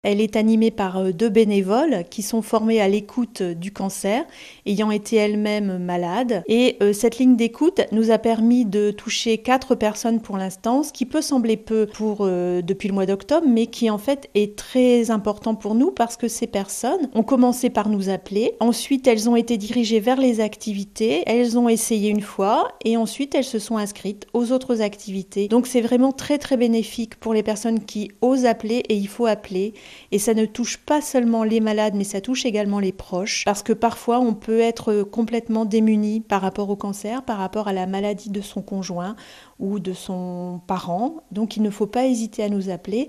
Elle est animée par 2 bénévoles qui sont formés à l'écoute du cancer, ayant été elles-mêmes malades. Et cette ligne d'écoute nous a permis de toucher 4 personnes pour l'instant, ce qui peut sembler peu depuis le mois d'octobre, mais qui en fait est très important pour nous parce que ces personnes ont commencé par nous appeler. Ensuite, elles ont été dirigées vers les activités. Elles ont essayé une fois et ensuite elles se sont inscrites aux autres activités. Donc c'est vraiment très très bénéfique pour les personnes qui osent appeler, et il faut appeler. Et ça ne touche pas seulement les malades, mais ça touche également les proches, parce que parfois on peut être complètement démuni par rapport au cancer, par rapport à la maladie de son conjoint ou de son parent. Donc il ne faut pas hésiter à nous appeler.